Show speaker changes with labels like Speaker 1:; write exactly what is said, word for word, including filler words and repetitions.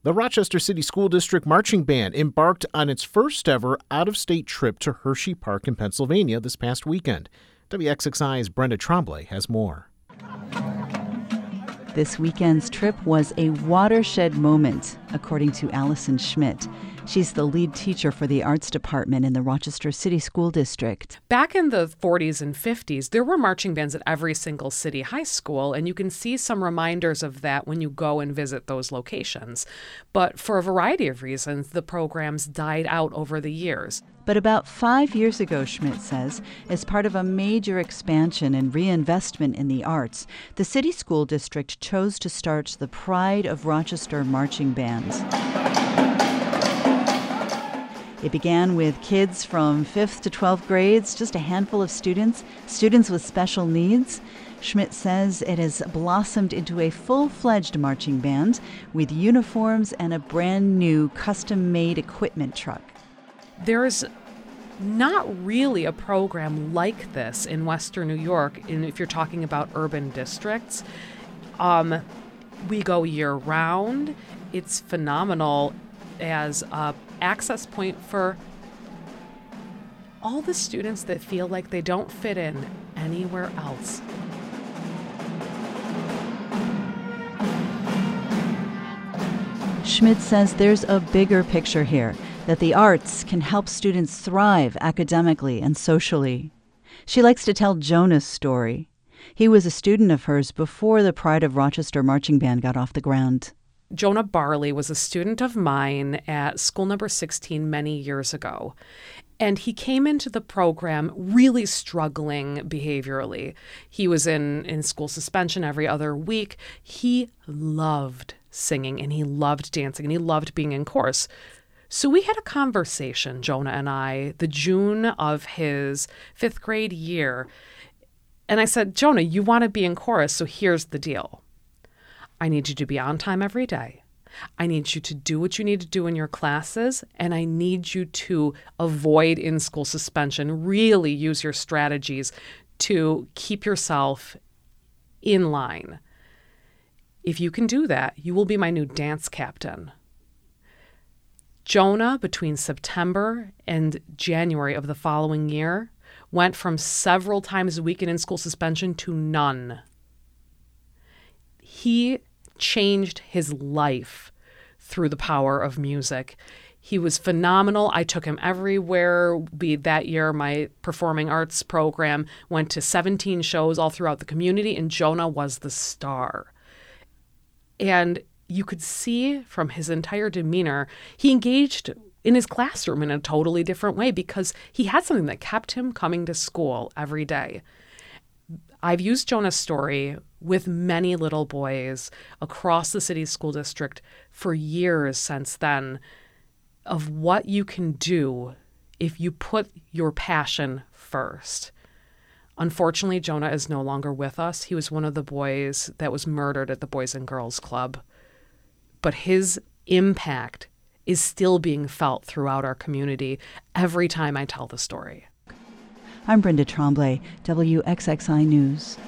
Speaker 1: The Rochester City School District Marching Band embarked on its first ever out-of-state trip to Hershey Park in Pennsylvania this past weekend. W X X I's Brenda Tremblay has more.
Speaker 2: This weekend's trip was a watershed moment, according to Allison Schmidt. She's the lead teacher for the arts department in the Rochester City School District.
Speaker 3: Back in the forties and fifties, there were marching bands at every single city high school, and you can see some reminders of that when you go and visit those locations. But for a variety of reasons, the programs died out over the years.
Speaker 2: But about five years ago, Schmidt says, as part of a major expansion and reinvestment in the arts, the City School District chose to start the Pride of Rochester Marching Band. It began with kids from fifth to twelfth grades, just a handful of students, students with special needs. Schmidt says it has blossomed into a full-fledged marching band with uniforms and a brand new custom-made equipment truck.
Speaker 3: There's not really a program like this in Western New York, in, if you're talking about urban districts. Um, we go year-round. It's phenomenal as a access point for all the students that feel like they don't fit in anywhere else.
Speaker 2: Schmidt says there's a bigger picture here, that the arts can help students thrive academically and socially. She likes to tell Jonah's story. He was a student of hers before the Pride of Rochester Marching Band got off the ground.
Speaker 3: Jonah Barley was a student of mine at school number sixteen many years ago. And he came into the program really struggling behaviorally. He was in, in school suspension every other week. He loved singing and he loved dancing and he loved being in chorus. So we had a conversation, Jonah and I, the June of his fifth grade year. And I said, Jonah, you want to be in chorus, so here's the deal. I need you to be on time every day. I need you to do what you need to do in your classes, and I need you to avoid in-school suspension. Really use your strategies to keep yourself in line. If you can do that, you will be my new dance captain. Jonah, between September and January of the following year, went from several times a week in in-school suspension to none. He changed his life through the power of music. He was phenomenal. I took him everywhere. Be that year, my performing arts program went to seventeen shows all throughout the community, and Jonah was the star. And you could see from his entire demeanor, he engaged in his classroom in a totally different way because he had something that kept him coming to school every day. I've used Jonah's story with many little boys across the city school district for years since then of what you can do if you put your passion first. Unfortunately, Jonah is no longer with us. He was one of the boys that was murdered at the Boys and Girls Club. But his impact is still being felt throughout our community every time I tell the story.
Speaker 2: I'm Brenda Tremblay, W X X I News.